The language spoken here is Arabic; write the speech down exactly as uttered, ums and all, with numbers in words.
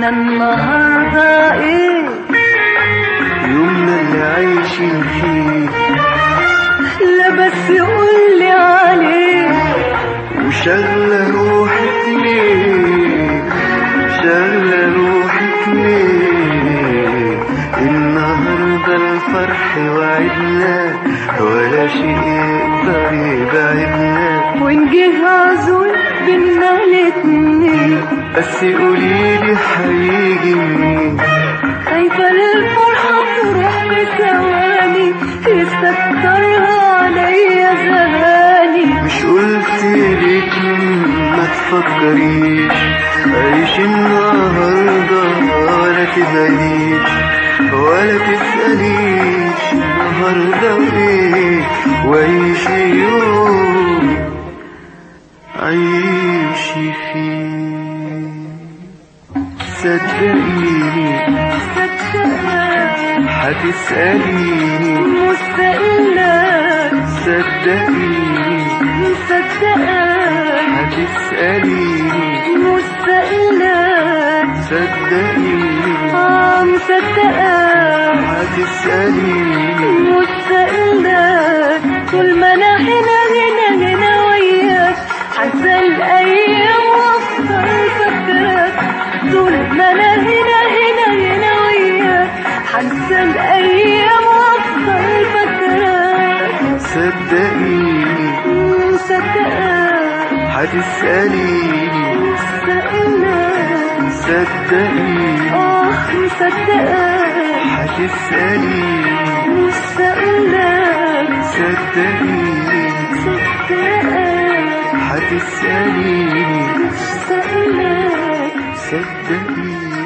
احنا النهارده ايه؟ يومنا اللي عايشين فيه. لا بس قولي عليه. وشغلة روحك ليه؟ شغلة روحك ليه؟ النهاردة الفرح وعدنا، ولا شيء يقدر يبعدنا. ونجيه عزول بينا الاتنين، بس قوليلي هيجي منين؟ خايفة للفرحة تروح بثواني، تستكترها عليا زماني. مش قلتلك ما تفكريش، عيش النهاردة ولا تبعديش، ولا تسأليش النهاردة ايه، وعيشي يوم عيشي فيه. صدقيني صدقني هتسأليني مستقلة، صدقيني مصدقة هتسأليني مستقلة، صدقيني اه مصدقة هتسأليني مستقلة. طول ما انا هنا هنا هنا وياك، حتى الايام وافضل فاكراك. طول ما انا هنا هنا هنا وياك، حتى الايام وافضل فاكراك. صدقيني مصدقة هتسأليني مستقلة، صدقيني اه مصدقة هتسأليني مستقلة، صدقيني مصدقة هتسأليني مستقلة. صدقيني